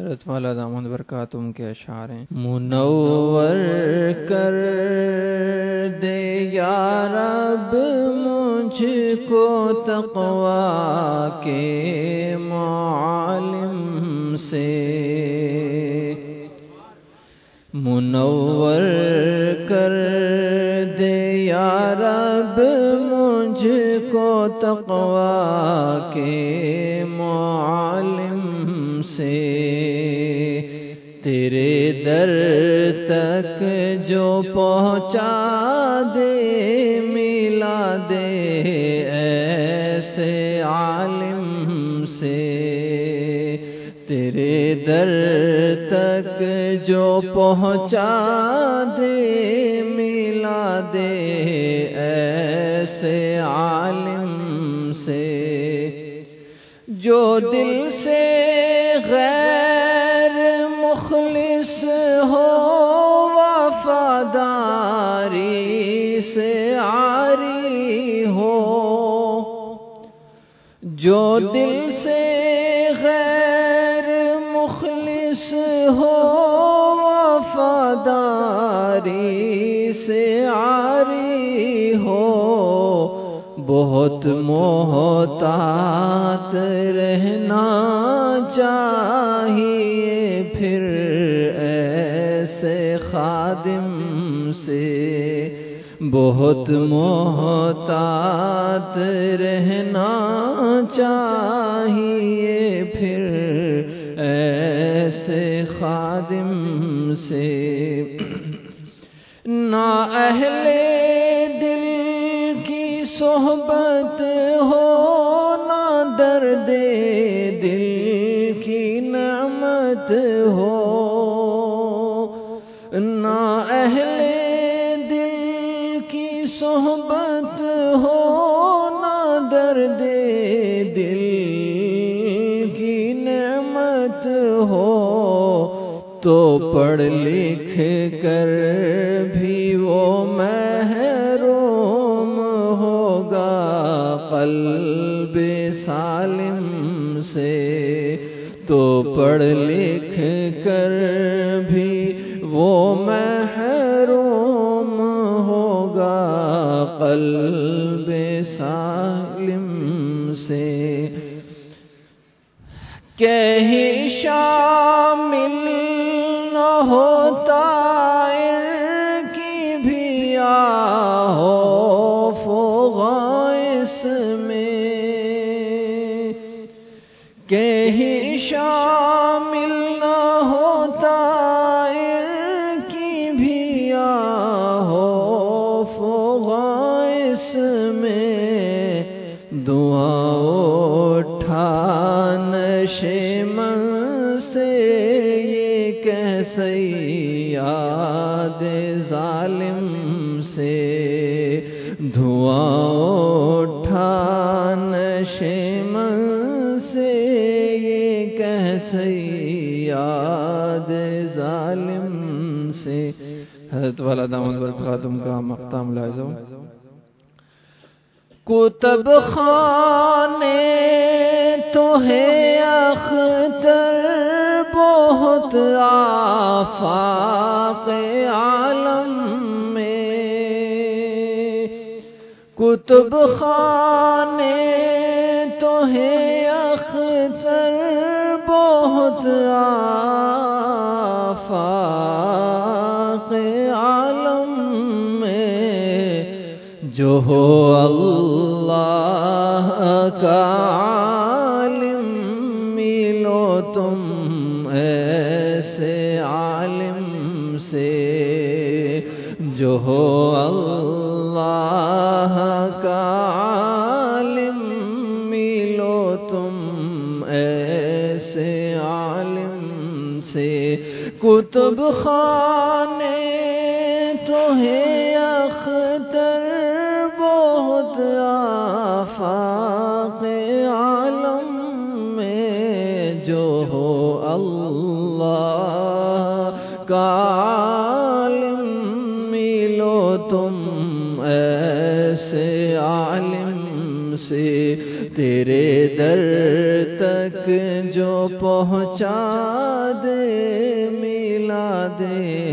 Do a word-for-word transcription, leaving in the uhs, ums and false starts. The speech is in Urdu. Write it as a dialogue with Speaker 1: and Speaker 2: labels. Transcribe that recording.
Speaker 1: حضرت والا دامن برکاتہم کے اشعار ہیں۔ منور کر دے یا رب مجھ کو تقوی کے معالم سے، منور کر دے یا رب مجھ کو تقوی کے معالم سے، تیرے در تک جو پہنچا دے ملا دے ایسے عالم سے، تیرے در تک جو پہنچا دے ملا دے ایسے عالم سے، جو دل سے غیر مخلص ہو وفاداری سے عاری ہو، جو دل سے غیر مخلص ہو وفاداری سے عاری ہو، بہت محتاط رہنا چاہیے پھر ایسے خادم سے، بہت محتاط رہنا چاہیے پھر ایسے خادم سے، نہ اہل دل کی صحبت ہو نہ درد دل کی نعمت ہو، نہ اہل دل کی صحبت ہو نہ درد دل کی نعمت ہو، تو پڑھ لکھ کر بھی وہ محروم ہوگا قلب سالم سے، تو پڑھ لکھ کر بھی وہ محروم ہوگا قلب سالم سے، کہ ہی شامل نہ ہوتا کی بھی آہو فغائس میں، کہ ہی شامل نہ ہوتا کی بھی آہو فغائس میں، دعا اٹھا نشے من سے یہ کہہ سیاد ظالم سے، دھواں اٹھا نشے من سے یہ کہہ سیاد ظالم سے۔ حضرت والا دامن برکاتہم کا مقام لازم۔ کتب خانے تو ہے اختر بہت آفاق عالم میں، کتب خانے تو ہے اختر بہت آفاق عالم میں، جو ہو اللہ کا عالم ملو تم ایسے عالم سے، جو ہو اللہ کا عالم ملو تم ایسے عالم سے، کتب خانے تو ہے اختر بہت آفاق عالم میں، جو ہو اللہ کا عالم ملو تم ایسے عالم سے، تیرے در تک جو پہنچا دے میلاد